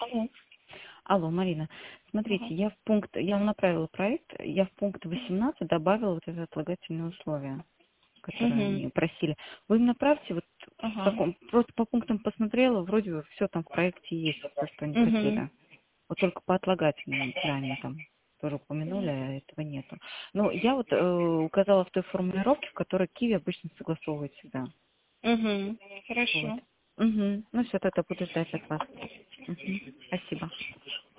Алло. Алло, Марина, Ага. смотрите, я вам направила проект, я в пункт 18 добавила вот это отлагательное условие, которое Угу. они просили. Вы им направьте, вот Ага. просто по пунктам посмотрела, вроде бы все там в проекте есть, то, что они Угу. хотели. Вот только по отлагательному, да, они там тоже упомянули, а этого нету. Но я вот указала в той формулировке, в которой Киви обычно согласовывает всегда. Угу. Вот. Хорошо. Угу. Ну все, тогда буду ждать от вас. Угу. Спасибо.